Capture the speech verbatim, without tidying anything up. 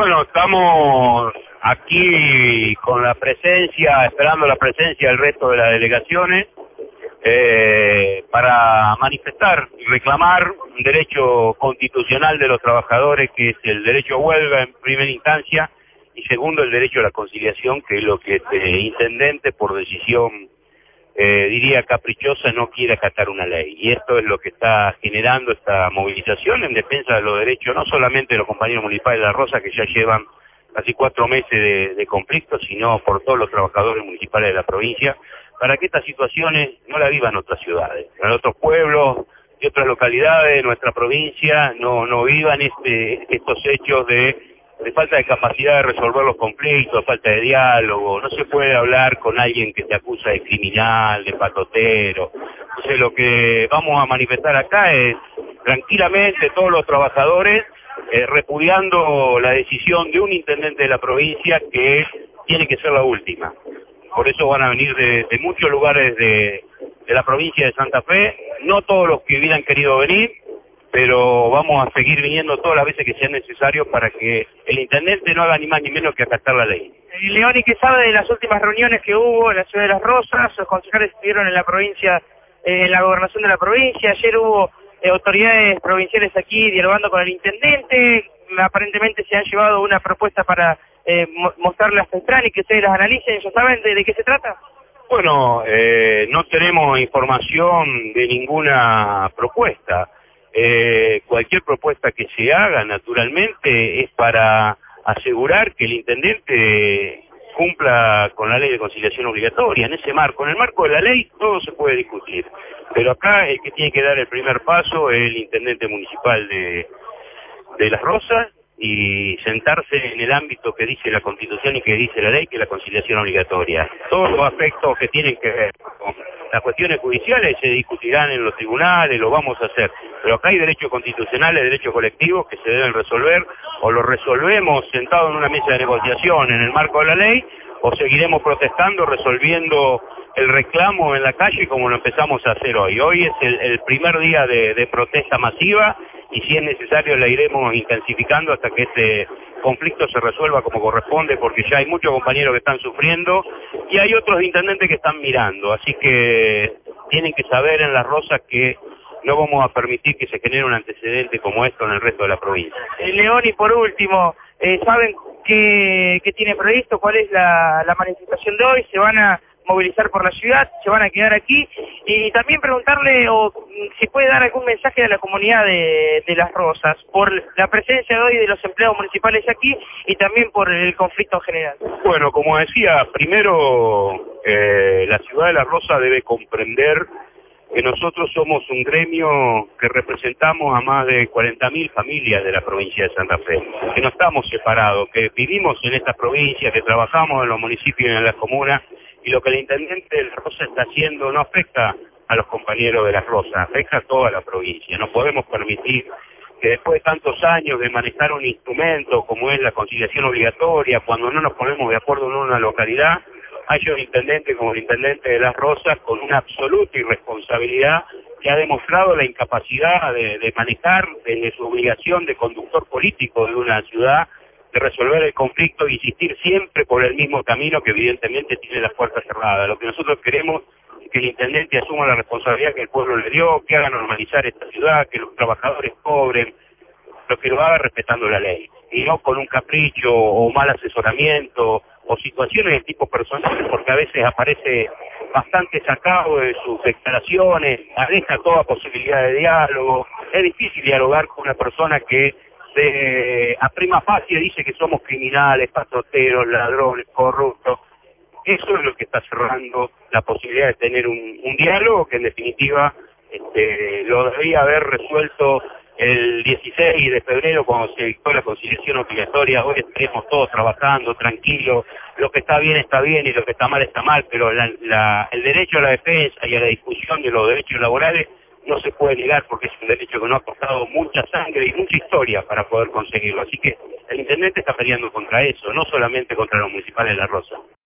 Bueno, estamos aquí con la presencia, esperando la presencia del resto de las delegaciones, eh, para manifestar y reclamar un derecho constitucional de los trabajadores, que es el derecho a huelga en primera instancia, y segundo, el derecho a la conciliación, que es lo que este intendente, por decisión, eh, diría caprichosa, no quiere acatar una ley. Y esto es lo que está generando esta movilización en defensa de los derechos, no solamente de los compañeros municipales de La Rosa, que ya llevan casi cuatro meses de, de conflicto, sino por todos los trabajadores municipales de la provincia, para que estas situaciones no la vivan otras ciudades, en otros pueblos y otras localidades de nuestra provincia no, no vivan este, estos hechos de de falta de capacidad de resolver los conflictos, de falta de diálogo. No se puede hablar con alguien que te acusa de criminal, de patotero. Entonces lo que vamos a manifestar acá es tranquilamente todos los trabajadores eh, repudiando la decisión de un intendente de la provincia que tiene que ser la última. Por eso van a venir de, de muchos lugares de, de la provincia de Santa Fe, no todos los que hubieran querido venir, pero vamos a seguir viniendo todas las veces que sea necesario para que el intendente no haga ni más ni menos que acatar la ley. León, ¿y qué sabe de las últimas reuniones que hubo en la ciudad de Las Rosas? Los concejales estuvieron en la provincia, eh, en la gobernación de la provincia. Ayer hubo eh, autoridades provinciales aquí dialogando con el intendente. Aparentemente se han llevado una propuesta para eh, mostrarlas a Central y que ustedes las analicen. ¿Ya saben de, de qué se trata? Bueno, eh, no tenemos información de ninguna propuesta. Eh, cualquier propuesta que se haga, naturalmente, es para asegurar que el intendente cumpla con la ley de conciliación obligatoria. En ese marco, en el marco de la ley, todo se puede discutir. Pero acá el que tiene que dar el primer paso es el intendente municipal de, de Las Rosas, y sentarse en el ámbito que dice la Constitución y que dice la ley, que es la conciliación obligatoria. Todos los aspectos que tienen que ver con las cuestiones judiciales se discutirán en los tribunales, lo vamos a hacer, pero acá hay derechos constitucionales, derechos colectivos que se deben resolver, o lo resolvemos sentados en una mesa de negociación en el marco de la ley, o seguiremos protestando, resolviendo el reclamo en la calle como lo empezamos a hacer hoy. Hoy es el, el primer día de, de protesta masiva, y si es necesario la iremos intensificando hasta que este conflicto se resuelva como corresponde, porque ya hay muchos compañeros que están sufriendo y hay otros intendentes que están mirando, así que tienen que saber en Las Rosas que no vamos a permitir que se genere un antecedente como esto en el resto de la provincia. Eh, León, y por último, eh, ¿saben qué, qué tiene previsto? ¿Cuál es la, la manifestación de hoy? ¿Se van a movilizar por la ciudad? ¿Se van a quedar aquí? Y también preguntarle o si puede dar algún mensaje a la comunidad de, de Las Rosas por la presencia de hoy de los empleados municipales aquí y también por el conflicto en general. Bueno, como decía, primero eh, la ciudad de Las Rosas debe comprender que nosotros somos un gremio que representamos a más de cuarenta mil familias de la provincia de Santa Fe, que no estamos separados, que vivimos en esta provincia, que trabajamos en los municipios y en las comunas, y lo que el intendente de Las Rosas está haciendo no afecta a los compañeros de Las Rosas, afecta a toda la provincia. No podemos permitir que después de tantos años de manejar un instrumento como es la conciliación obligatoria, cuando no nos ponemos de acuerdo en una localidad, haya un intendente como el intendente de Las Rosas con una absoluta irresponsabilidad que ha demostrado la incapacidad de, de manejar desde su obligación de conductor político de una ciudad, de resolver el conflicto e insistir siempre por el mismo camino que evidentemente tiene las puertas cerradas. Lo que nosotros queremos es que el intendente asuma la responsabilidad que el pueblo le dio, que haga normalizar esta ciudad, que los trabajadores cobren, pero que lo haga respetando la ley, y no con un capricho o mal asesoramiento o situaciones de tipo personal, porque a veces aparece bastante sacado de sus declaraciones, aleja toda posibilidad de diálogo. Es difícil dialogar con una persona que de, a prima facie dice que somos criminales, patoteros, ladrones, corruptos. Eso es lo que está cerrando la posibilidad de tener un, un diálogo que en definitiva este, lo debía haber resuelto el dieciséis de febrero cuando se dictó la conciliación obligatoria. Hoy estaremos todos trabajando tranquilos, lo que está bien está bien y lo que está mal está mal, pero la, la, el derecho a la defensa y a la discusión de los derechos laborales no se puede negar, porque es un derecho que nos ha costado mucha sangre y mucha historia para poder conseguirlo. Así que el intendente está peleando contra eso, no solamente contra los municipales de La Rosa.